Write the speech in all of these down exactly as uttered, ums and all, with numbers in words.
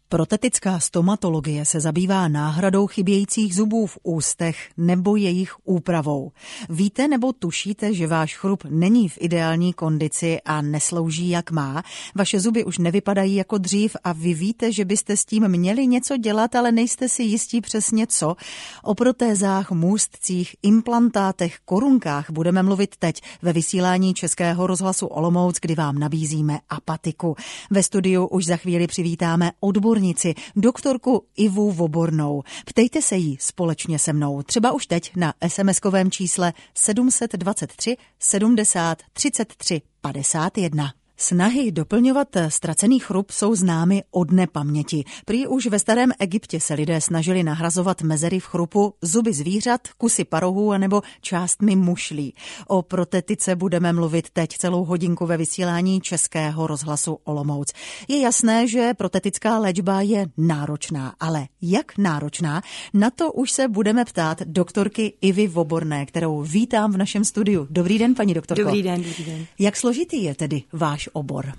Protetická stomatologie se zabývá náhradou chybějících zubů v ústech nebo jejich úpravou. Víte nebo tušíte, že váš chrup není v ideální kondici a neslouží jak má? Vaše zuby už nevypadají jako dřív a vy víte, že byste s tím měli něco dělat, ale nejste si jistí přesně co? O protézách, můstcích, implantátech, korunkách budeme mluvit teď ve vysílání Českého rozhlasu Olomouc, kdy vám nabízíme apatiku. Ve studiu už za chvíli přivítáme odborníky, doktorku Ivu Vobornou. Ptejte se jí společně se mnou, třeba už teď na es em eskovém čísle sedm set dvacet tři sedmdesát třicet tři padesát jedna. Snahy doplňovat ztracený chrup jsou známy od nepaměti. Prý už ve starém Egyptě se lidé snažili nahrazovat mezery v chrupu zuby zvířat, kusy parohů anebo částmi mušlí. O protetice budeme mluvit teď celou hodinku ve vysílání Českého rozhlasu Olomouc. Je jasné, že protetická léčba je náročná, ale jak náročná? Na to už se budeme ptát doktorky Ivy Voborné, kterou vítám v našem studiu. Dobrý den, paní doktorko. Dobrý den, dobrý den. Jak složitý je tedy váš obor?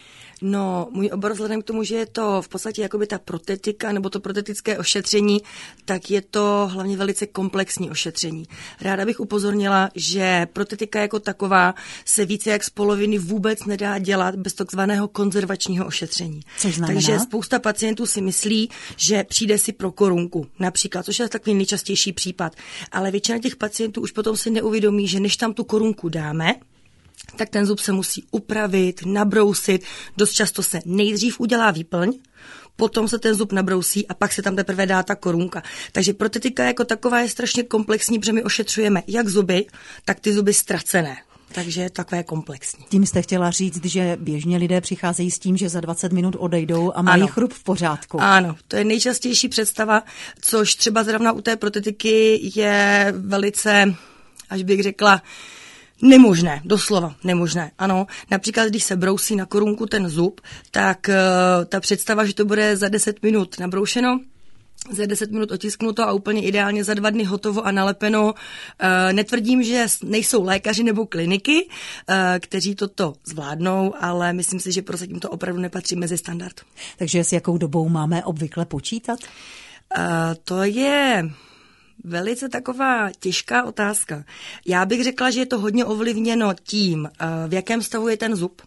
No, můj obor vzhledem k tomu, že je to v podstatě jakoby ta protetika nebo to protetické ošetření, tak je to hlavně velice komplexní ošetření. Ráda bych upozornila, že protetika jako taková se více jak z poloviny vůbec nedá dělat bez takzvaného konzervačního ošetření. Což znamená? Takže spousta pacientů si myslí, že přijde si pro korunku, například, což je takový nejčastější případ. Ale většina těch pacientů už potom si neuvědomí, že než tam tu korunku dáme, tak ten zub se musí upravit, nabrousit. Dost často se nejdřív udělá výplň, potom se ten zub nabrousí a pak se tam teprve dá ta korunka. Takže protetika jako taková je strašně komplexní, protože my ošetřujeme jak zuby, tak ty zuby ztracené. Takže je takové komplexní. Tím jste chtěla říct, že běžně lidé přicházejí s tím, že za dvacet minut odejdou a mají ano. chrup v pořádku. Ano, to je nejčastější představa, což třeba zrovna u té protetiky je velice, až bych řekla, nemožné, doslova nemožné, ano. Například, když se brousí na korunku ten zub, tak uh, ta představa, že to bude za deset minut nabroušeno, za deset minut otisknuto a úplně ideálně za dva dny hotovo a nalepeno. Uh, netvrdím, že nejsou lékaři nebo kliniky, uh, kteří toto zvládnou, ale myslím si, že prozatím to opravdu nepatří mezi standard. Takže s jakou dobou máme obvykle počítat? Uh, to je velice taková těžká otázka. Já bych řekla, že je to hodně ovlivněno tím, v jakém stavu je ten zub.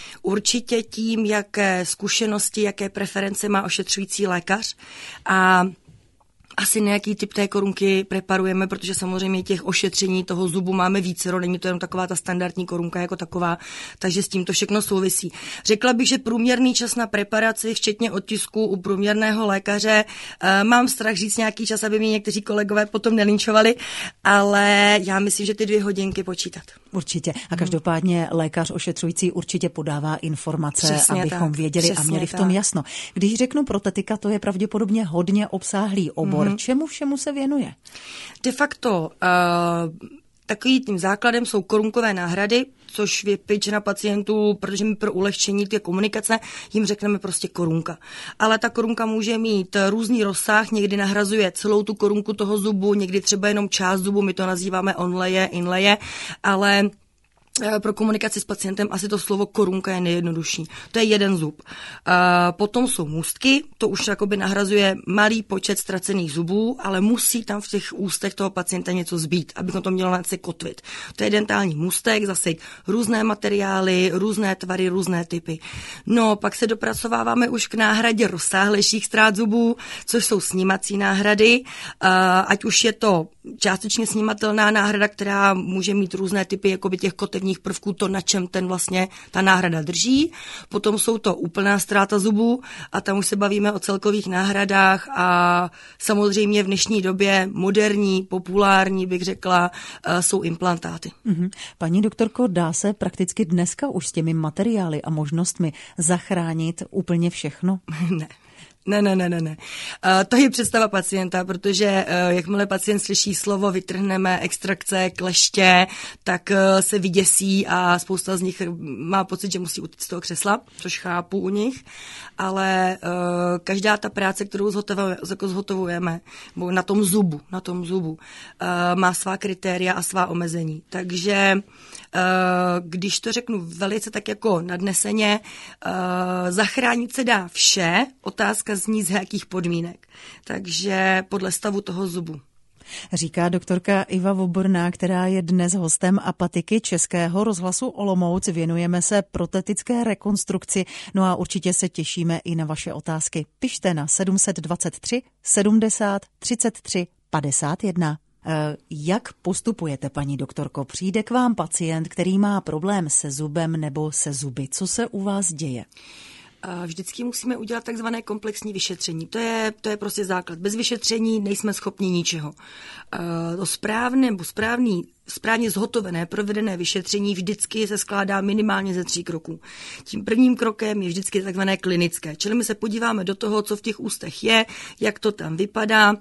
Určitě tím, jaké zkušenosti, jaké preference má ošetřující lékař a asi nějaký typ té korunky preparujeme, protože samozřejmě těch ošetření toho zubu máme vícero, není to jenom taková ta standardní korunka jako taková, takže s tím to všechno souvisí. Řekla bych, že průměrný čas na preparaci, včetně odtisku u průměrného lékaře, e, mám strach říct nějaký čas, aby mě někteří kolegové potom nelinčovali, ale já myslím, že ty dvě hodinky počítat. Určitě. A každopádně lékař ošetřující určitě podává informace, přesně abychom tak, věděli a měli v tom tak. jasno. Když řeknu protetika, to je pravděpodobně hodně obsáhlý obor. Mm-hmm. Čemu všemu se věnuje? De facto uh, takovým tím základem jsou korunkové náhrady, což je většina pacientů, protože my pro ulehčení té komunikace jim řekneme prostě korunka. Ale ta korunka může mít různý rozsah, někdy nahrazuje celou tu korunku toho zubu, někdy třeba jenom část zubu, my to nazýváme onlaye, inlaye, ale pro komunikaci s pacientem asi to slovo korunka je nejjednodušší. To je jeden zub. Potom jsou můstky, to už jakoby nahrazuje malý počet ztracených zubů, ale musí tam v těch ústech toho pacienta něco zbýt, aby to mělo na se kotvit. To je dentální můstek, zase různé materiály, různé tvary, různé typy. No, pak se dopracováváme už k náhradě rozsáhlejších ztrát zubů, což jsou snímací náhrady, ať už je to částečně snímatelná náhrada, která může mít různé typy jakoby těch kotevních prvků, to, na čem ten vlastně ta náhrada drží. Potom jsou to úplná ztráta zubů a tam už se bavíme o celkových náhradách a samozřejmě v dnešní době moderní, populární, bych řekla, jsou implantáty. Mm-hmm. Paní doktorko, dá se prakticky dneska už s těmi materiály a možnostmi zachránit úplně všechno? Ne. Ne, ne, ne, ne, ne. Uh, to je představa pacienta, protože uh, jakmile pacient slyší slovo vytrhneme extrakce, kleště, tak uh, se vyděsí a spousta z nich má pocit, že musí utíct z toho křesla, což chápu u nich, ale uh, každá ta práce, kterou zhotovujeme, zhotovujeme na tom zubu, na tom zubu, uh, má svá kritéria a svá omezení. Takže uh, když to řeknu velice tak jako nadneseně, uh, zachránit se dá vše, otázka otázka zní, z jakých podmínek. Takže podle stavu toho zubu. Říká doktorka Iva Voborná, která je dnes hostem Apatiky Českého rozhlasu Olomouc. Věnujeme se protetické rekonstrukci, no a určitě se těšíme i na vaše otázky. Pište na sedm set dvacet tři sedmdesát třicet tři padesát jedna. Jak postupujete, paní doktorko? Přijde k vám pacient, který má problém se zubem nebo se zuby. Co se u vás děje? Vždycky musíme udělat takzvané komplexní vyšetření. To je, to je prostě základ. Bez vyšetření nejsme schopni ničeho. To správné nebo správný, správně zhotovené, provedené vyšetření vždycky se skládá minimálně ze tří kroků. Tím prvním krokem je vždycky takzvané klinické. Čili my se podíváme do toho, co v těch ústech je, jak to tam vypadá.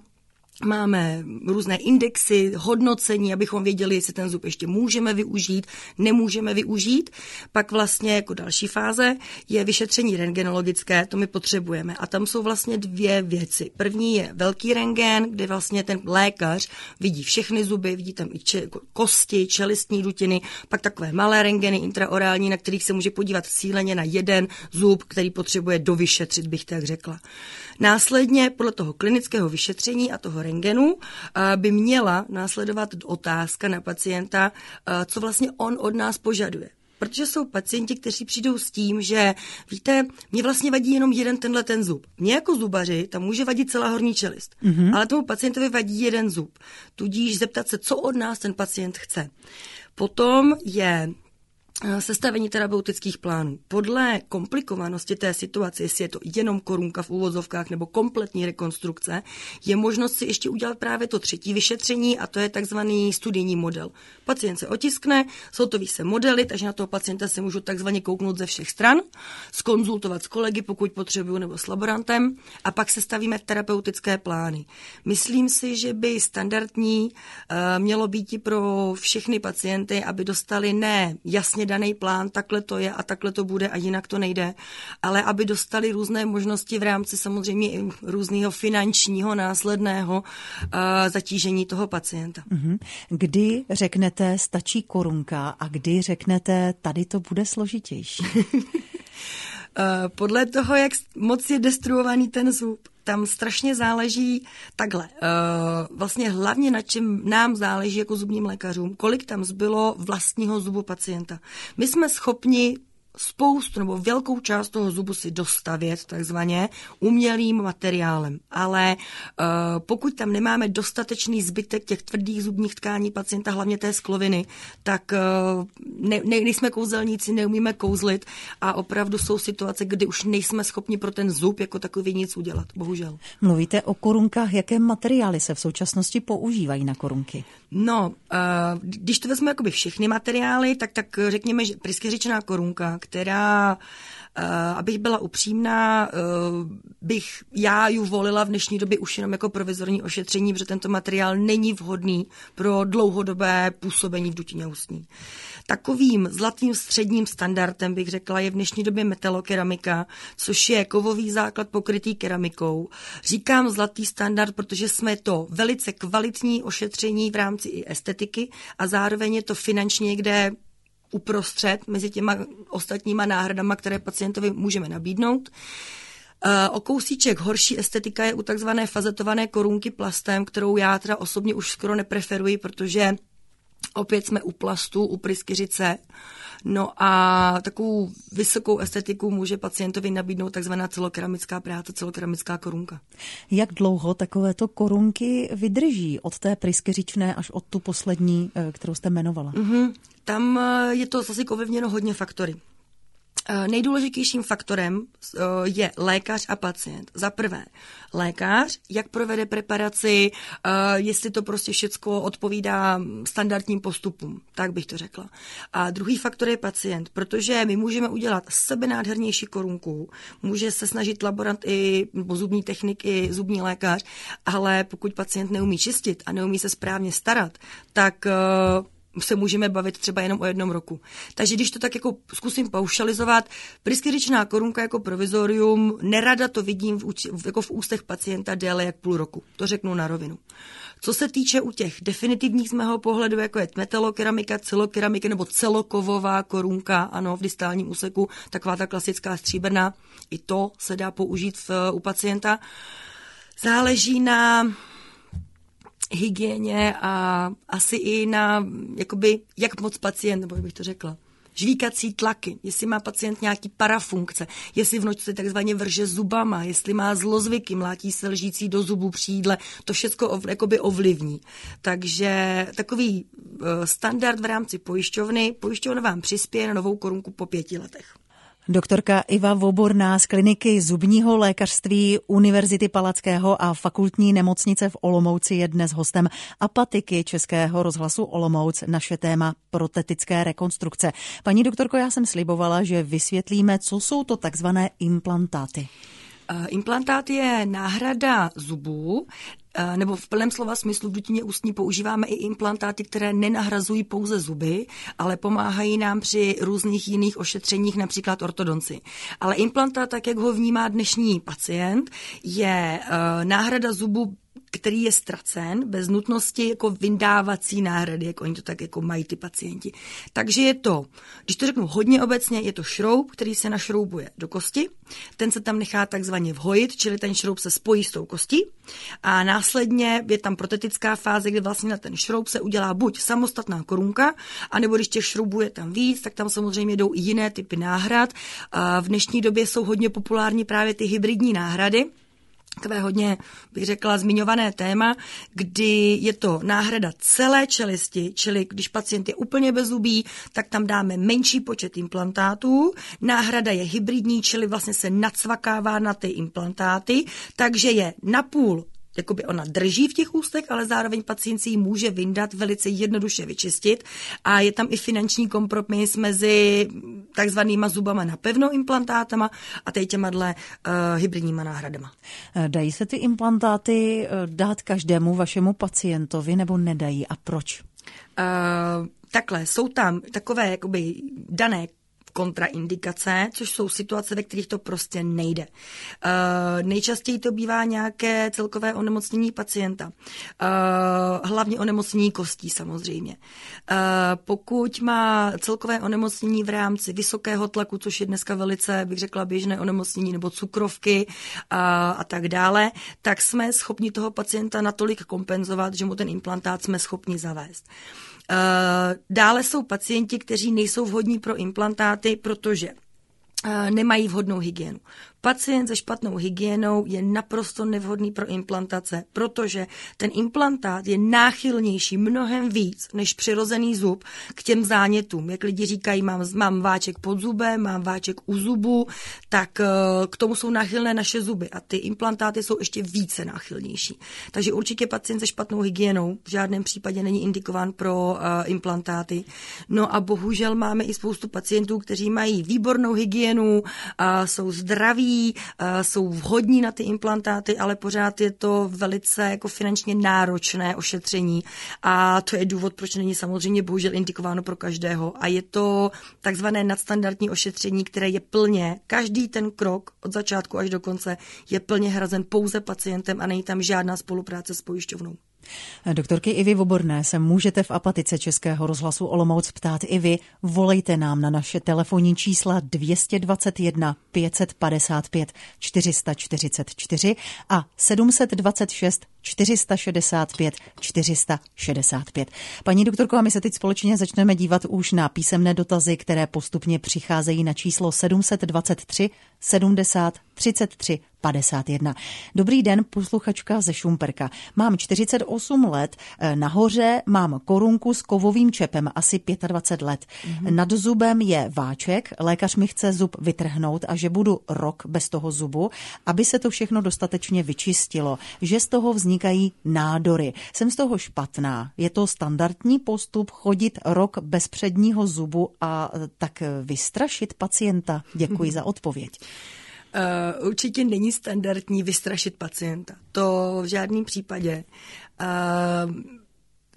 Máme různé indexy, hodnocení, abychom věděli, jestli ten zub ještě můžeme využít, nemůžeme využít. Pak vlastně jako další fáze je vyšetření rentgenologické, to my potřebujeme. A tam jsou vlastně dvě věci. První je velký rentgen, kde vlastně ten lékař vidí všechny zuby, vidí tam i če- kosti, čelistní dutiny, pak takové malé rentgeny intraorální, na kterých se může podívat cíleně na jeden zub, který potřebuje dovyšetřit, bych tak řekla. Následně podle toho klinického vyšetření a toho rentgenu by měla následovat otázka na pacienta, co vlastně on od nás požaduje. Protože jsou pacienti, kteří přijdou s tím, že víte, mě vlastně vadí jenom jeden tenhle ten zub. Mně jako zubaři tam může vadit celá horní čelist, mm-hmm. ale tomu pacientovi vadí jeden zub. Tudíž zeptat se, co od nás ten pacient chce. Potom je sestavení terapeutických plánů. Podle komplikovanosti té situace, jestli je to jenom korunka v úvozovkách nebo kompletní rekonstrukce, je možnost si ještě udělat právě to třetí vyšetření a to je takzvaný studijní model. Pacient se otiskne, zhotoví se modely, takže na toho pacienta se můžu takzvaně kouknout ze všech stran, zkonzultovat s kolegy, pokud potřebuju, nebo s laborantem a pak sestavíme terapeutické plány. Myslím si, že by standardní uh, mělo být i pro všechny pacienty, aby dostali ne jasně daný plán, takhle to je a takhle to bude a jinak to nejde, ale aby dostali různé možnosti v rámci samozřejmě i různého finančního následného uh, zatížení toho pacienta. Kdy řeknete, stačí korunka a kdy řeknete, tady to bude složitější? Podle toho, jak moc je destruovaný ten zub, tam strašně záleží takhle. Vlastně hlavně na čem nám záleží jako zubním lékařům, kolik tam zbylo vlastního zubu pacienta. My jsme schopni spoustu nebo velkou část toho zubu si dostavět takzvaně umělým materiálem. Ale uh, pokud tam nemáme dostatečný zbytek těch tvrdých zubních tkání pacienta, hlavně té skloviny, tak uh, ne, ne, nejsme kouzelníci, neumíme kouzlit a opravdu jsou situace, kdy už nejsme schopni pro ten zub jako takový nic udělat, bohužel. Mluvíte o korunkách, jaké materiály se v současnosti používají na korunky? No, uh, když to vezmu jakoby všechny materiály, tak, tak řekněme, že pryskyřičná korunka, která, uh, abych byla upřímná, uh, bych já ju volila v dnešní době už jenom jako provizorní ošetření, protože tento materiál není vhodný pro dlouhodobé působení v dutině ústní. Takovým zlatým středním standardem, bych řekla, je v dnešní době metalokeramika, což je kovový základ pokrytý keramikou. Říkám zlatý standard, protože jsme to velice kvalitní ošetření v rámci i estetiky a zároveň je to finančně někde uprostřed mezi těma ostatníma náhradama, které pacientovi můžeme nabídnout. O kousíček horší estetika je u takzvané fazetované korunky plastem, kterou já teda osobně už skoro nepreferuji, protože opět jsme u plastu, u pryskyřice. No a takovou vysokou estetiku může pacientovi nabídnout takzvaná celokeramická práce, celokeramická korunka. Jak dlouho takovéto korunky vydrží od té pryskyřičné až od tu poslední, kterou jste jmenovala? Mm-hmm. Tam je to zase ovlivněno hodně faktory. Nejdůležitějším faktorem je lékař a pacient. Za prvé, lékař, jak provede preparaci, jestli to prostě všecko odpovídá standardním postupům, tak bych to řekla. A druhý faktor je pacient, protože my můžeme udělat sebenádhernější korunku, může se snažit laborant i nebo zubní technik i zubní lékař, ale pokud pacient neumí čistit a neumí se správně starat, tak se můžeme bavit třeba jenom o jednom roku. Takže když to tak jako zkusím paušalizovat, pryskyřičná korunka jako provizorium, nerada to vidím v, jako v ústech pacienta déle jak půl roku. To řeknu na rovinu. Co se týče u těch definitivních z mého pohledu, jako je metalokeramika, celokeramika nebo celokovová korunka, ano, v distálním úseku, taková ta klasická stříbrná, i to se dá použít v, u pacienta. Záleží na hygieně a asi i na, jakoby, jak moc pacient, nebo bych to řekla, žvíkací tlaky, jestli má pacient nějaký parafunkce, jestli v noci takzvaně vrže zubama, jestli má zlozvyky, mlátí se lžící do zubů při jídle, to všechno ov, jakoby ovlivní. Takže takový uh, standard v rámci pojišťovny, pojišťovna vám přispěje na novou korunku po pěti letech. Doktorka Iva Voborná z kliniky zubního lékařství Univerzity Palackého a fakultní nemocnice v Olomouci je dnes hostem Apatiky Českého rozhlasu Olomouc, naše téma protetické rekonstrukce. Paní doktorko, já jsem slibovala, že vysvětlíme, co jsou to takzvané implantáty. Implantát je náhrada zubů, nebo v plném slova smyslu v dutině ústní používáme i implantáty, které nenahrazují pouze zuby, ale pomáhají nám při různých jiných ošetřeních, například ortodonci. Ale implantát, tak jak ho vnímá dnešní pacient, je náhrada zubu, který je ztracen bez nutnosti jako vyndávací náhrady, jako oni to tak jako mají ty pacienti. Takže je to, když to řeknu hodně obecně, je to šroub, který se našroubuje do kosti, ten se tam nechá takzvaně vhojit, čili ten šroub se spojí s tou kostí a následně je tam protetická fáze, kdy vlastně na ten šroub se udělá buď samostatná korunka, anebo když těch šroubů je tam víc, tak tam samozřejmě jdou i jiné typy náhrad. V dnešní době jsou hodně populární právě ty hybridní náhrady, takové hodně, bych řekla, zmiňované téma, kdy je to náhrada celé čelisti, čili když pacient je úplně bezzubý, tak tam dáme menší počet implantátů. Náhrada je hybridní, čili vlastně se nacvakává na ty implantáty, takže je napůl, jakoby ona drží v těch ústech, ale zároveň pacient si ji může vyndat, velice jednoduše vyčistit a je tam i finanční kompromis mezi takzvanýma zubama na pevno implantátama a teď těma dle uh, hybridníma náhradama. Dají se ty implantáty dát každému vašemu pacientovi nebo nedají a proč? Uh, takhle, jsou tam takové jakoby dané kontraindikace, což jsou situace, ve kterých to prostě nejde. Uh, nejčastěji to bývá nějaké celkové onemocnění pacienta. Uh, hlavně onemocnění kostí samozřejmě. Uh, pokud má celkové onemocnění v rámci vysokého tlaku, což je dneska velice, bych řekla, běžné onemocnění nebo cukrovky uh, a tak dále, tak jsme schopni toho pacienta natolik kompenzovat, že mu ten implantát jsme schopni zavést. Dále jsou pacienti, kteří nejsou vhodní pro implantáty, protože nemají vhodnou hygienu. Pacient se špatnou hygienou je naprosto nevhodný pro implantace, protože ten implantát je náchylnější mnohem víc než přirozený zub k těm zánětům. Jak lidi říkají, mám, mám váček pod zubem, mám váček u zubu, tak k tomu jsou náchylné naše zuby a ty implantáty jsou ještě více náchylnější. Takže určitě pacient se špatnou hygienou v žádném případě není indikován pro uh, implantáty. No a bohužel máme i spoustu pacientů, kteří mají výbornou hygienu, uh, jsou zdraví, jsou vhodní na ty implantáty, ale pořád je to velice jako finančně náročné ošetření a to je důvod, proč není samozřejmě bohužel indikováno pro každého a je to takzvané nadstandardní ošetření, které je plně, každý ten krok od začátku až do konce je plně hrazen pouze pacientem a není tam žádná spolupráce s pojišťovnou. Doktorky Ivy Voborné se můžete v Apatice Českého rozhlasu Olomouc ptát i vy. Volejte nám na naše telefonní čísla dvě stě dvacet jedna pět set padesát pět čtyři sta čtyřicet čtyři a sedm set dvacet šest čtyři sta šedesát pět čtyři sta šedesát pět. Paní doktorko, a my se teď společně začneme dívat už na písemné dotazy, které postupně přicházejí na číslo sedm set dvacet tři sedmdesát třicet tři padesát jedna. Dobrý den, posluchačka ze Šumperka. Mám čtyřicet osm let, nahoře mám korunku s kovovým čepem, asi dvacet pět let. Mm-hmm. Nad zubem je váček, lékař mi chce zub vytrhnout a že budu rok bez toho zubu, aby se to všechno dostatečně vyčistilo, že z toho vznikají nádory. Jsem z toho špatná. Je to standardní postup chodit rok bez předního zubu a tak vystrašit pacienta? Děkuji mm-hmm. za odpověď. Uh, určitě není standardní vystrašit pacienta. To v žádném případě. Uh,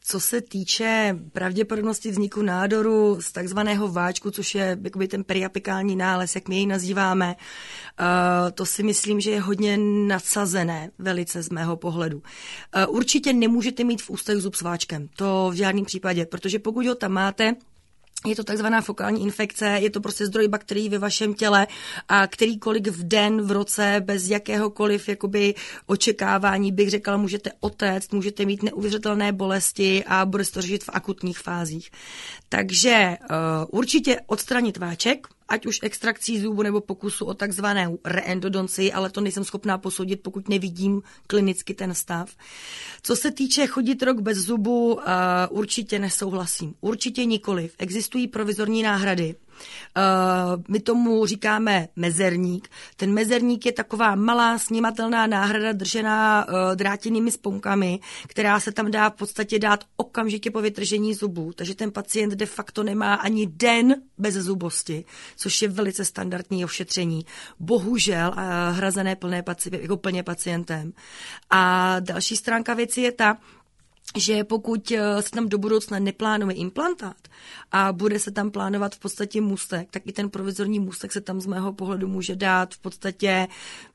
co se týče pravděpodobnosti vzniku nádoru z takzvaného váčku, což je jakoby ten periapikální nález, jak my jej nazýváme, uh, to si myslím, že je hodně nadsazené velice z mého pohledu. Uh, určitě nemůžete mít v ústech zub s váčkem, to v žádném případě, protože pokud ho tam máte, je to takzvaná fokální infekce, je to prostě zdroj bakterií ve vašem těle a kterýkoliv v den, v roce, bez jakéhokoliv jakoby očekávání, bych řekla, můžete otéct, můžete mít neuvěřitelné bolesti a bude se to řešit v akutních fázích. Takže uh, určitě odstranit váček, ať už extrakcí zubu nebo pokusu o takzvanou reendodonci, ale to nejsem schopná posoudit, pokud nevidím klinicky ten stav. Co se týče chodit rok bez zubu, uh, určitě nesouhlasím. Určitě nikoliv. Existují provizorní náhrady. Uh, my tomu říkáme mezerník. Ten mezerník je taková malá snímatelná náhrada držená uh, drátěnými sponkami, která se tam dá v podstatě dát okamžitě po vytržení zubů. Takže ten pacient de facto nemá ani den bez zubosti, což je velice standardní ošetření. Bohužel uh, hrazené plné paci- jako plně pacientem. A další stránka věci je ta, že pokud se tam do budoucna neplánuje implantát a bude se tam plánovat v podstatě můstek, tak i ten provizorní můstek se tam z mého pohledu může dát v podstatě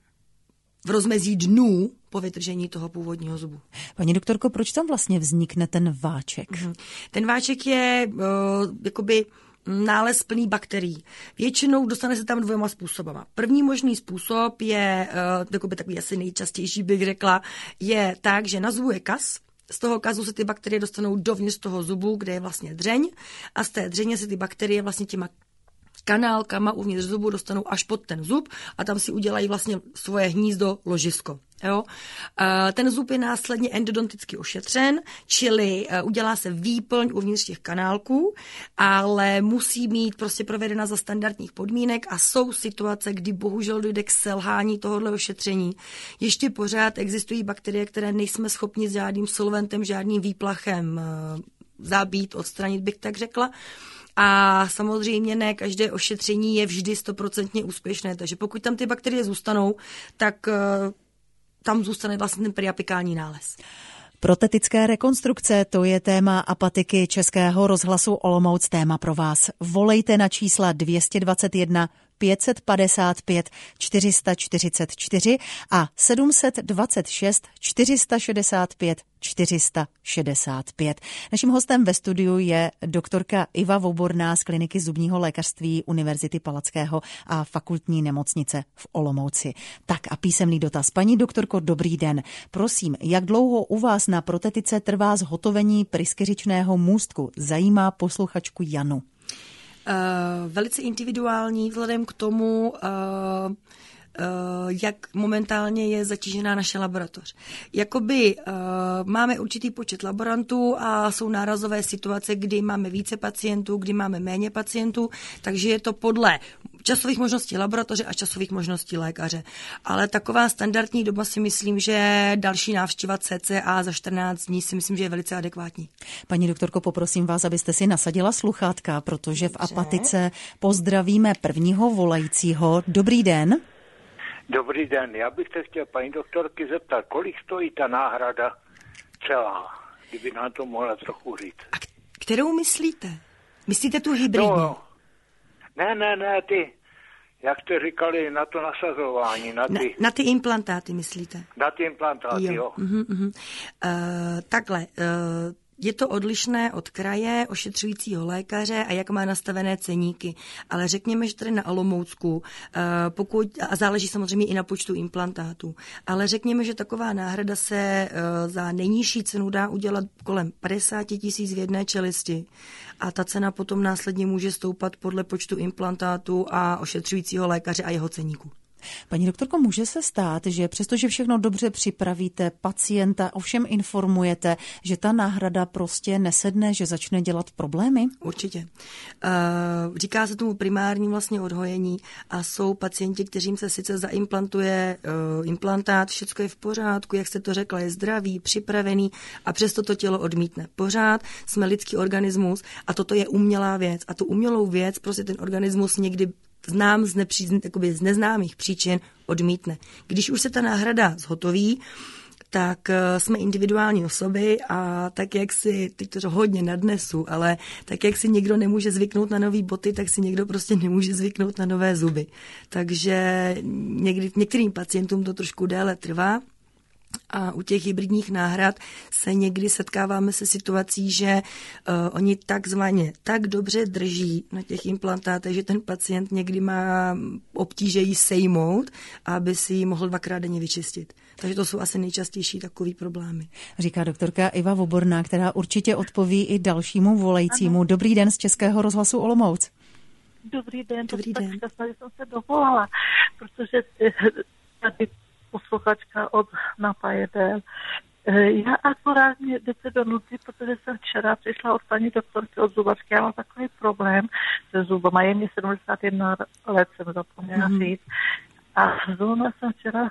v rozmezí dnů po vytržení toho původního zubu. Paní doktorko, proč tam vlastně vznikne ten váček? Mhm. Ten váček je uh, jakoby nález plný bakterií. Většinou dostane se tam dvěma způsobama. První možný způsob je, uh, takový asi nejčastější bych řekla, je tak, že na zubu je kas. Z toho kazu se ty bakterie dostanou dovnitř toho zubu, kde je vlastně dřeň a z té dřeně se ty bakterie vlastně těma kanálkama uvnitř zubu dostanou až pod ten zub a tam si udělají vlastně svoje hnízdo, ložisko. Jo? Ten zub je následně endodonticky ošetřen, čili udělá se výplň uvnitř těch kanálků, ale musí mít prostě provedena za standardních podmínek a jsou situace, kdy bohužel dojde k selhání tohohle ošetření. Ještě pořád existují bakterie, které nejsme schopni s žádným solventem, žádným výplachem zabít, odstranit, bych tak řekla. A samozřejmě ne každé ošetření je vždy stoprocentně úspěšné, takže pokud tam ty bakterie zůstanou, tak tam zůstane vlastně ten periapikální nález. Protetické rekonstrukce, to je téma apatiky Českého rozhlasu Olomouc, téma pro vás. Volejte na čísla dvě stě dvacet jedna pět set padesát pět čtyři sta čtyřicet čtyři a sedm set dvacet šest čtyři sta šedesát pět čtyři sta šedesát pět. Naším hostem ve studiu je doktorka Iva Voborná z kliniky zubního lékařství Univerzity Palackého a fakultní nemocnice v Olomouci. Tak a písemný dotaz. Paní doktorko, dobrý den. Prosím, jak dlouho u vás na protetice trvá zhotovení pryskyřičného můstku? Zajímá posluchačku Janu. Uh, velice individuální vzhledem k tomu, uh, uh, jak momentálně je zatížená naše laboratoř. Jakoby uh, máme určitý počet laborantů a jsou nárazové situace, kdy máme více pacientů, kdy máme méně pacientů, takže je to podle časových možností laboratoře a časových možností lékaře. Ale taková standardní doba si myslím, že další návštěva cca za čtrnáct dní si myslím, že je velice adekvátní. Paní doktorko, poprosím vás, abyste si nasadila sluchátka, protože v apatice pozdravíme prvního volajícího. Dobrý den. Dobrý den, já bych se chtěl paní doktorky zeptat, kolik stojí ta náhrada celá, kdyby nám to mohla trochu říct. A kterou myslíte? Myslíte tu hybridní? No, ne, ne, ne, ty, jak jste říkali, na to nasazování, na ty... Na, na ty implantáty myslíte? Na ty implantáty, jo. jo. Uh-huh, uh-huh. Uh, takhle, uh, je to odlišné od kraje, ošetřujícího lékaře a jak má nastavené ceníky. Ale řekněme, že tady na Olomoucku, uh, pokud, a záleží samozřejmě i na počtu implantátů, ale řekněme, že taková náhrada se uh, za nejnižší cenu dá udělat kolem padesát tisíc v jedné čelisti. A ta cena potom následně může stoupat podle počtu implantátů a ošetřujícího lékaře a jeho ceníku. Paní doktorko, může se stát, že přestože všechno dobře připravíte, pacienta ovšem informujete, že ta náhrada prostě nesedne, že začne dělat problémy? Určitě. Uh, říká se tomu primární vlastně odhojení a jsou pacienti, kterým se sice zaimplantuje uh, implantát, všechno je v pořádku, jak jste to řekla, je zdravý, připravený a přesto to tělo odmítne. Pořád jsme lidský organismus a toto je umělá věc a tu umělou věc prostě ten organismus někdy znám z, nepří, z neznámých příčin odmítne. Když už se ta náhrada zhotoví, tak jsme individuální osoby a tak, jak si, teď to hodně nadnesu, ale tak, jak si někdo nemůže zvyknout na nový boty, tak si někdo prostě nemůže zvyknout na nové zuby. Takže někdy, některým pacientům to trošku déle trvá. A u těch hybridních náhrad se někdy setkáváme se situací, že uh, oni takzvaně tak dobře drží na těch implantátech, že ten pacient někdy má obtíže jí sejmout, aby si ji mohl dvakrát denně vyčistit. Takže to jsou asi nejčastější takový problémy. Říká doktorka Iva Voborná, která určitě odpoví i dalšímu volajícímu. Ano. Dobrý den z Českého rozhlasu Olomouc. Dobrý den, Dobrý den. Tak šťastná, že jsem se dovolala, protože tady posluchačka od Napajedel. Já akorát mě jdete do nuty, protože jsem včera přišla od paní doktorky od zubačky. Já mám takový problém se zubama. Je mě sedmdesát jedna let, jsem zapomněla mm. říct. A zrovna jsem včera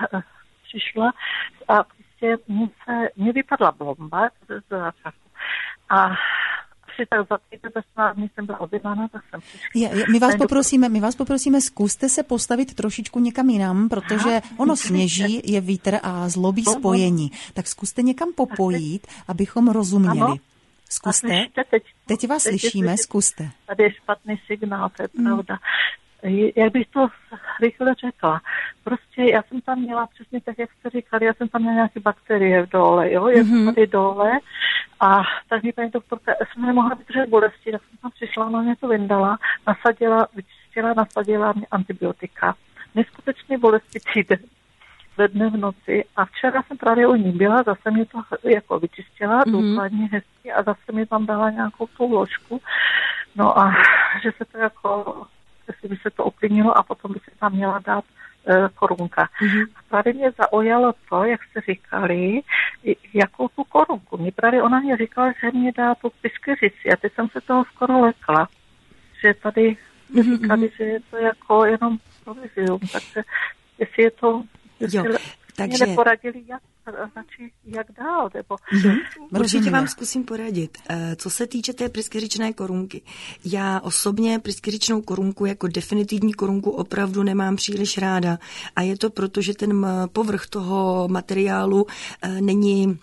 přišla a prostě mě, se, mě vypadla bomba z začátku. A tak za týden bezplatně jsem byla objednána, tak jsem přišla. Je, je, my vás poprosíme, my vás poprosíme, zkuste se postavit trošičku někam jinam, protože Aha, ono sněží, je vítr a zlobí no, spojení. Tak zkuste někam popojít, abychom rozuměli. Ano? Zkuste. Slyšíte, teď, teď vás teď slyšíme, teď, zkuste. Tady je špatný signál, to je hmm. pravda. Jak bych to rychle řekla. Prostě já jsem tam měla přesně tak, jak jste říkali, já jsem tam měla nějaké bakterie v dole, jo, já jsem tady dole a tak mi paní doktorka, já jsem nemohla vydržet bolesti, tak jsem tam přišla, ona mě to vyndala, nasadila, vyčistila, nasadila mě antibiotika. Neskutečně bolesti týden, ve dne v noci a včera jsem právě u ní byla, zase mě to jako vyčistila, mm-hmm. důkladně hezky a zase mi tam dala nějakou tu ložku, no a že se to jako jestli by se to uklidnilo a potom by se tam měla dát e, korunka. Mm-hmm. A právě mě zaujalo to, jak jste říkali, jakou tu korunku. Mě právě ona mě říkala, že mě dá tu piskeřici a teď jsem se toho skoro lekla. Že tady mm-hmm. říkali, že je to jako jenom provizium. Takže jestli je to... Jestli jo, takže... Mě neporadili, jak, znači, jak dál. Nebo... Mm-hmm. Určitě vám zkusím poradit. Co se týče té pryskyřičné korunky, já osobně pryskyřičnou korunku jako definitivní korunku opravdu nemám příliš ráda a je to proto, že ten povrch toho materiálu není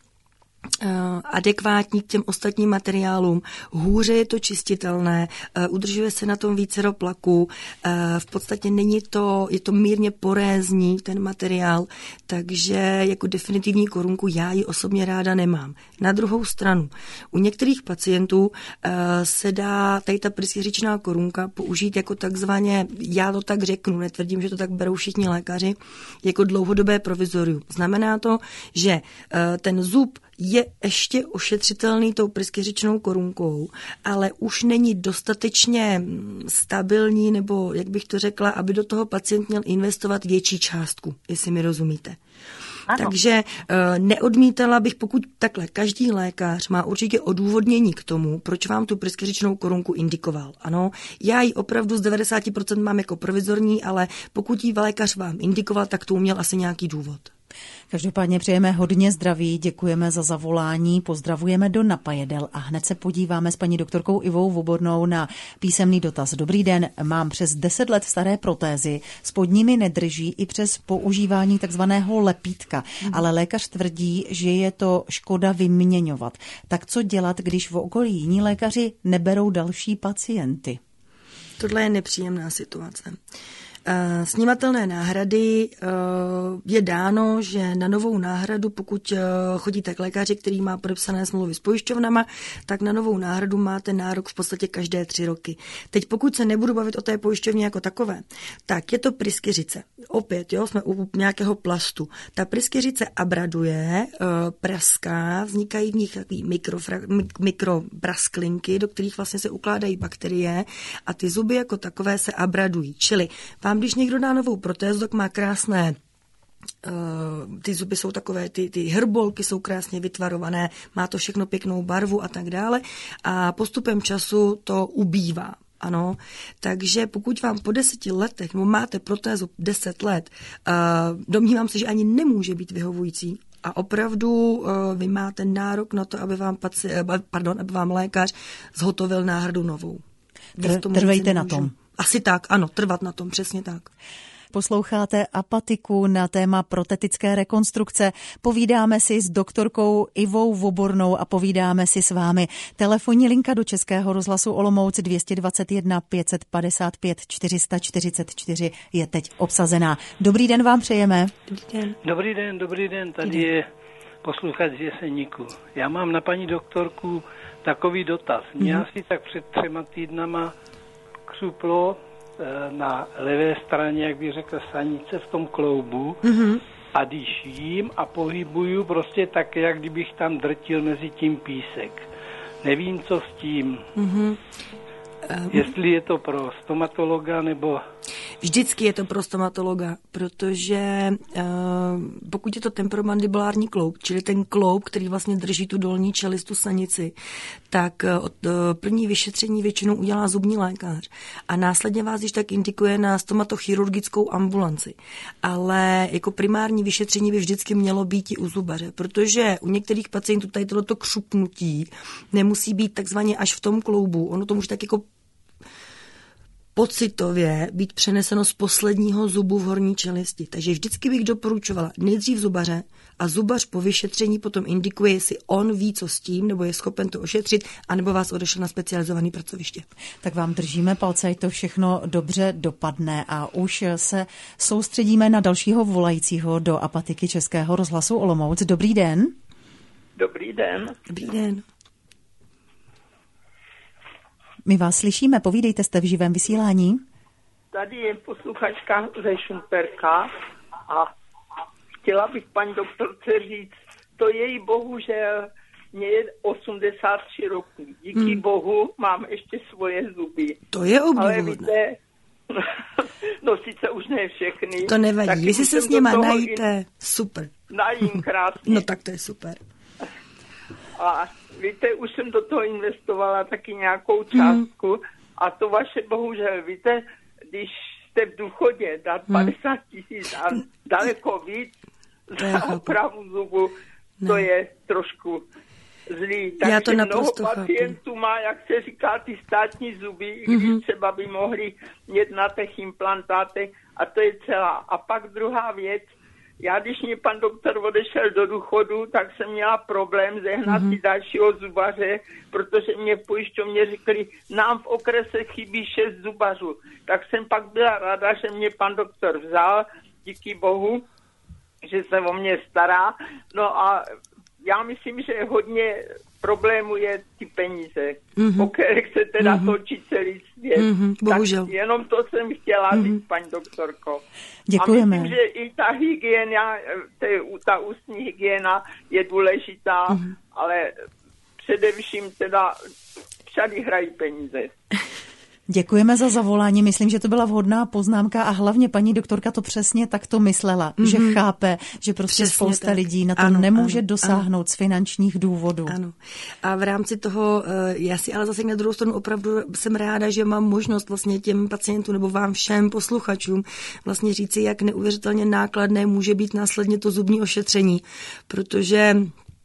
adekvátní k těm ostatním materiálům. Hůře je to čistitelné, udržuje se na tom vícero plaků, v podstatě není to, je to mírně porézní ten materiál, takže jako definitivní korunku já ji osobně ráda nemám. Na druhou stranu, u některých pacientů se dá tady ta pryskyřičná korunka použít jako takzvaně, já to tak řeknu, netvrdím, že to tak berou všichni lékaři, jako dlouhodobé provizorium. Znamená to, že ten zub je ještě ošetřitelný tou pryskyřičnou korunkou, ale už není dostatečně stabilní, nebo jak bych to řekla, aby do toho pacient měl investovat větší částku, jestli mi rozumíte. Ano. Takže neodmítala bych, pokud takhle, každý lékař má určitě odůvodnění k tomu, proč vám tu pryskyřičnou korunku indikoval. Ano, já ji opravdu z devadesát procent mám jako provizorní, ale pokud ji lékař vám indikoval, tak to měl asi nějaký důvod. Každopádně přejeme hodně zdraví, děkujeme za zavolání, pozdravujeme do Napajedel a hned se podíváme s paní doktorkou Ivou Vobornou na písemný dotaz. Dobrý den, mám přes deset let staré protézy, spodními nedrží i přes používání takzvaného lepítka, mm. ale lékař tvrdí, že je to škoda vyměňovat. Tak co dělat, když v okolí jiní lékaři neberou další pacienty? Tohle je nepříjemná situace. Snímatelné náhrady je dáno, že na novou náhradu, pokud chodíte k lékaři, který má podepsané smlouvy s pojišťovnama, tak na novou náhradu máte nárok v podstatě každé tři roky. Teď pokud se nebudu bavit o té pojišťovně jako takové, tak je to pryskyřice. Opět, jo, jsme u nějakého plastu. Ta pryskyřice abraduje, praská, vznikají v nich takový mikroprasklinky, do kterých vlastně se ukládají bakterie a ty zuby jako takové se abradují. Čili vám, když někdo dá novou protézu, tak má krásné, uh, ty zuby jsou takové, ty, ty hrbolky jsou krásně vytvarované, má to všechno pěknou barvu a tak dále a postupem času to ubývá. Ano, takže pokud vám po deseti letech, nebo máte protézu deset let, uh, domnívám se, že ani nemůže být vyhovující a opravdu uh, vy máte nárok na to, aby vám, paci, pardon, aby vám lékař zhotovil náhradu novou. Tr- trvejte na tom. Asi tak, ano, trvat na tom, přesně tak. posloucháte Apatiku na téma protetické rekonstrukce. Povídáme si s doktorkou Ivou Vobornou a povídáme si s vámi. Telefonní linka do Českého rozhlasu Olomouc dvě stě dvacet jedna pět set padesát pět čtyři sta čtyřicet čtyři je teď obsazená. Dobrý den vám přejeme. Dobrý den. Dobrý den, dobrý den, tady je posluchač z Jeseníku. Já mám na paní doktorku takový dotaz. Mě mm-hmm. asi tak před třema týdnama křuplo na levé straně, jak bych řekl, sanice v tom kloubu mm-hmm. a když jím a pohybuju prostě tak, jak kdybych tam drtil mezi tím písek. Nevím, co s tím. Mm-hmm. Jestli je to pro stomatologa nebo... Vždycky je to pro stomatologa, protože uh, pokud je to temporomandibulární kloub, čili ten kloub, který vlastně drží tu dolní čelist, tu sanici, tak uh, od, uh, první vyšetření většinou udělá zubní lékař a následně vás již tak indikuje na stomatochirurgickou ambulanci. Ale jako primární vyšetření by vždycky mělo být i u zubaře, protože u některých pacientů tady tohleto křupnutí nemusí být takzvaně až v tom kloubu. Ono to může tak jako pocitově být přeneseno z posledního zubu v horní čelisti. Takže vždycky bych doporučovala nejdřív zubaře a zubař po vyšetření potom indikuje, jestli on ví, co s tím, nebo je schopen to ošetřit, anebo vás odešel na specializované pracoviště. Tak vám držíme palce, ať to všechno dobře dopadne a už se soustředíme na dalšího volajícího do Apatiky Českého rozhlasu Olomouc. Dobrý den. Dobrý den. Dobrý den. My vás slyšíme, povídejte, jste v živém vysílání. Tady je posluchačka ze Šumperka a chtěla bych paní doktorce říct, to je jí bohužel, mě je osmdesát tři roků. Díky hmm. bohu mám ještě svoje zuby. To je obdivuhodné. Ale víte, no sice už ne všechny. To nevadí, jestli se s nima najíte, in... super. Najím krásně. No tak to je super. A víte, už jsem do toho investovala taky nějakou částku mm. a to vaše bohužel, víte, když jste v důchodě dát mm. padesát tisíc a daleko víc za opravu zubu, ne. To je trošku zlý. Takže Já to naprosto mnoho pacientů chápu. Má, jak se říká, ty státní zuby, mm-hmm. když třeba by mohli jet na těch implantátech a to je celá. A pak druhá věc, já, když mě pan doktor odešel do důchodu, tak jsem měla problém zehnat mm-hmm. si dalšího zubaře, protože mě v pojišťovně řekli, nám v okrese chybí šest zubařů. Tak jsem pak byla ráda, že mě pan doktor vzal, díky bohu, že se o mě stará. No a já myslím, že hodně problémů je ty peníze, mm-hmm. o kterých se teda mm-hmm. točí celý svět. Mm-hmm. Bohužel. Tak jenom to jsem chtěla mm-hmm. říct, paní doktorko. Děkujeme. A myslím, že i ta hygiena, ta ústní hygiena je důležitá, mm-hmm. ale především teda všady hrají peníze. Děkujeme za zavolání. Myslím, že to byla vhodná poznámka a hlavně paní doktorka to přesně takto myslela, mm-hmm. že chápe, že prostě přesně spousta tak. lidí na to ano, nemůže ano, dosáhnout ano. z finančních důvodů. Ano. A v rámci toho, já si ale zase na druhou stranu opravdu jsem ráda, že mám možnost vlastně těm pacientům nebo vám všem posluchačům vlastně říci, jak neuvěřitelně nákladné může být následně to zubní ošetření, protože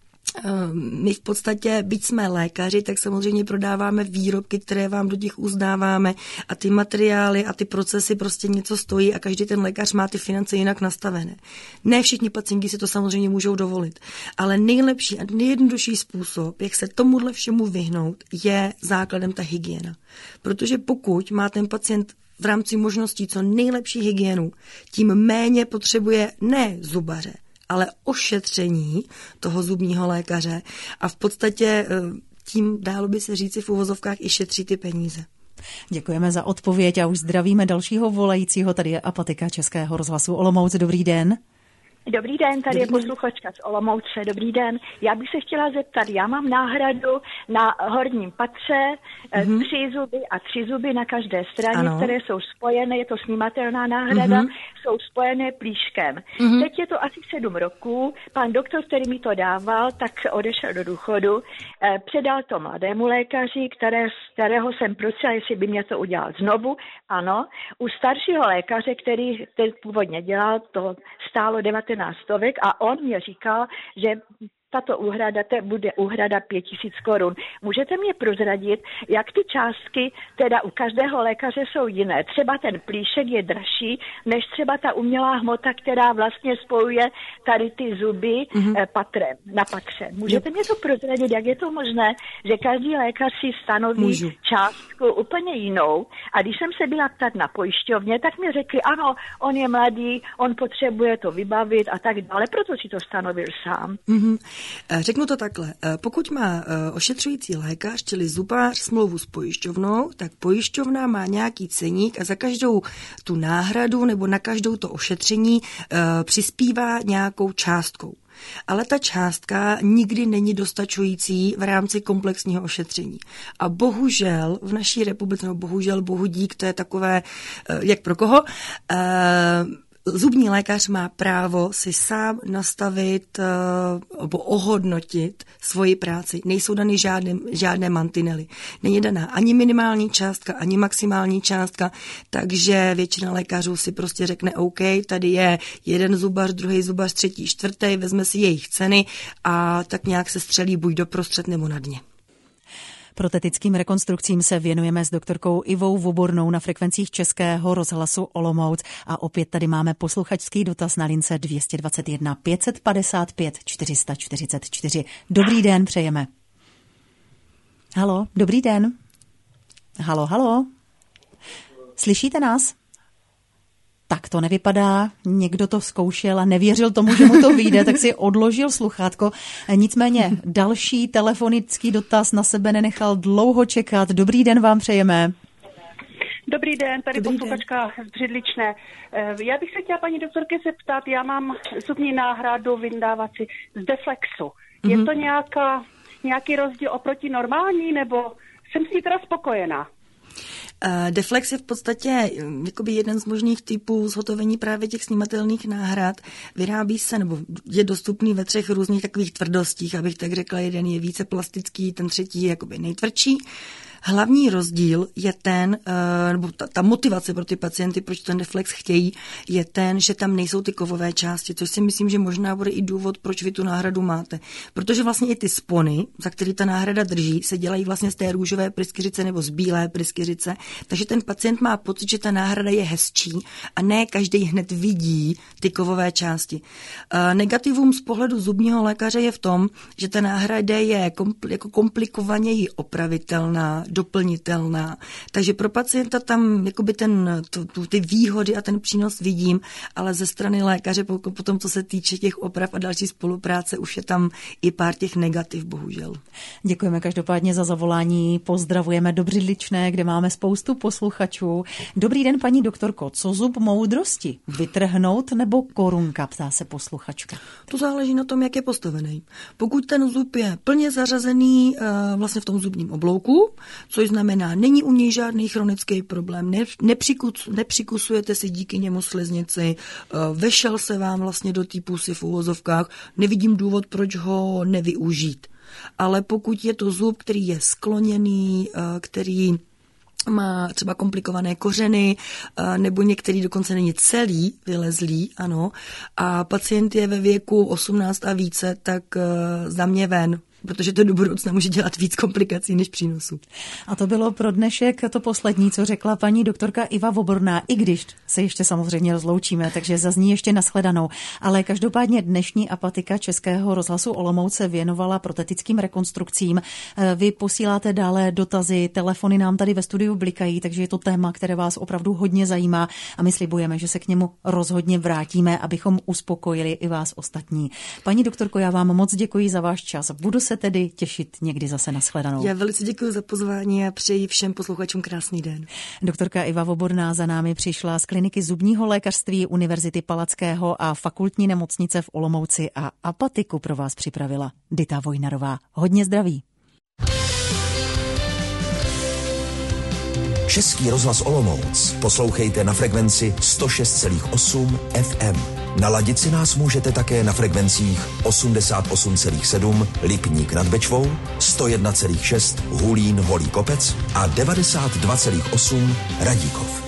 my v podstatě, byť jsme lékaři, tak samozřejmě prodáváme výrobky, které vám do těch uznáváme a ty materiály a ty procesy prostě něco stojí a každý ten lékař má ty finance jinak nastavené. Ne všichni pacienti si to samozřejmě můžou dovolit, ale nejlepší a nejjednodušší způsob, jak se tomuhle všemu vyhnout, je základem ta hygiena. Protože pokud má ten pacient v rámci možností co nejlepší hygienu, tím méně potřebuje ne zubaře, ale ošetření toho zubního lékaře a v podstatě tím, dálo by se říci v uvozovkách, i šetří ty peníze. Děkujeme za odpověď a už zdravíme dalšího volajícího. Tady je Apatika Českého rozhlasu Olomouc. Dobrý den. Dobrý den, tady je posluchačka z Olomouce. Dobrý den. Já bych se chtěla zeptat, já mám náhradu na horním patře, mm-hmm. tři zuby a tři zuby na každé straně, ano. které jsou spojené, je to snímatelná náhrada, mm-hmm. jsou spojené plíškem. Mm-hmm. Teď je to asi sedm roků, pan doktor, který mi to dával, tak odešel do důchodu, eh, předal to mladému lékaři, které, kterého jsem prosila, jestli by mě to udělal znovu. Ano, u staršího lékaře, který, který původně dělal, to stálo devatenáct stovek a on mě říkal, že tato úhrada, to bude úhrada pět tisíc korun. Můžete mě prozradit, jak ty částky teda u každého lékaře jsou jiné? Třeba ten plíšek je dražší, než třeba ta umělá hmota, která vlastně spojuje tady ty zuby mm-hmm. patrem, na patře. Můžete mě to prozradit, jak je to možné, že každý lékař si stanoví Můžu. částku úplně jinou? A když jsem se byla ptat na pojišťovně, tak mi řekli, ano, on je mladý, on potřebuje to vybavit a tak dále, proto si to stanovil sám. Mm-hmm. Řeknu to takhle. Pokud má ošetřující lékař, čili zubář, smlouvu s pojišťovnou, tak pojišťovna má nějaký ceník a za každou tu náhradu nebo na každou to ošetření přispívá nějakou částkou. Ale ta částka nikdy není dostačující v rámci komplexního ošetření. A bohužel v naší republice, no bohužel, bohudík, to je takové, jak pro koho, zubní lékař má právo si sám nastavit nebo uh, ohodnotit svoji práci. Nejsou dany žádné, žádné mantinely. Není daná ani minimální částka, ani maximální částka, takže většina lékařů si prostě řekne OK, tady je jeden zubař, druhý zubař, třetí, čtvrtý, vezme si jejich ceny a tak nějak se střelí buď doprostřed nebo na dně. Protetickým rekonstrukcím se věnujeme s doktorkou Ivou Vobornou na frekvencích Českého rozhlasu Olomouc a opět tady máme posluchačský dotaz na lince dvě stě dvacet jedna pět set padesát pět čtyři sta čtyřicet čtyři. Dobrý den, přejeme. Halo, dobrý den. Halo, halo. Slyšíte nás? Tak to nevypadá, někdo to zkoušel a nevěřil tomu, že mu to vyjde, tak si odložil sluchátko. Nicméně další telefonický dotaz na sebe nenechal dlouho čekat. Dobrý den vám přejeme. Dobrý den, tady Dobrý posluchačka z Břidličné. Já bych se chtěla paní doktorky zeptat, já mám zubní náhradu vyndávací z Deflexu. Mm-hmm. Je to nějaká, nějaký rozdíl oproti normální, nebo jsem s ní teda spokojená? Deflex je v podstatě jakoby jeden z možných typů zhotovení právě těch snímatelných náhrad. Vyrábí se, nebo je dostupný ve třech různých takových tvrdostích, abych tak řekla, jeden je více plastický, ten třetí je jakoby nejtvrdší. Hlavní rozdíl je ten, nebo ta, ta motivace pro ty pacienty, proč ten Deflex chtějí, je ten, že tam nejsou ty kovové části, což si myslím, že možná bude i důvod, proč vy tu náhradu máte. Protože vlastně i ty spony, za který ta náhrada drží, se dělají vlastně z té růžové pryskyřice nebo z bílé pryskyřice, takže ten pacient má pocit, že ta náhrada je hezčí a ne každý hned vidí ty kovové části. E, negativum z pohledu zubního lékaře je v tom, že ta náhrada je kompl- jako komplikovaněji opravitelná, doplnitelná. Takže pro pacienta tam jakoby ten, to, tu, ty výhody a ten přínos vidím, ale ze strany lékaře potom, co se týče těch oprav a další spolupráce, už je tam i pár těch negativ, bohužel. Děkujeme každopádně za zavolání, pozdravujeme do Břidličné, kde máme spoustu posluchačů. Dobrý den, paní doktorko, co zub moudrosti? Vytrhnout nebo korunka, ptá se posluchačka. To záleží na tom, jak je postavený. Pokud ten zub je plně zařazený uh, vlastně v tom zubním oblouku, což znamená, není u něj žádný chronický problém, ne, nepřikus, nepřikusujete si díky němu sliznici, uh, vešel se vám vlastně do té pusy v uvozovkách, nevidím důvod, proč ho nevyužít. Ale pokud je to zub, který je skloněný, uh, který má třeba komplikované kořeny, nebo některý dokonce není celý, vylezlý, ano, a pacient je ve věku osmnáct a více, tak za mě ven, protože to do budoucna může dělat víc komplikací než přínosů. A to bylo pro dnešek to poslední, co řekla paní doktorka Iva Voborná, i když se ještě samozřejmě rozloučíme, takže zazní ještě nashledanou. Ale každopádně dnešní apatika Českého rozhlasu Olomouc se věnovala protetickým rekonstrukcím. Vy posíláte dále dotazy, telefony nám tady ve studiu blikají, takže je to téma, které vás opravdu hodně zajímá a my slibujeme, že se k němu rozhodně vrátíme, abychom uspokojili i vás ostatní. Paní doktorko, já vám moc děkuji za váš čas. Budu se tedy těšit někdy zase na shledanou. Já velice děkuji za pozvání a přeji všem posluchačům krásný den. Doktorka Iva Voborná za námi přišla z kliniky zubního lékařství Univerzity Palackého a fakultní nemocnice v Olomouci a apatiku pro vás připravila Dita Vojnarová. Hodně zdraví. Český rozhlas Olomouc poslouchejte na frekvenci sto šest celá osm F M. Naladit si nás můžete také na frekvencích osmdesát osm celá sedm Lipník nad Bečvou, sto jedna celá šest Hulín Holý Kopec a devadesát dva celá osm Radíkov.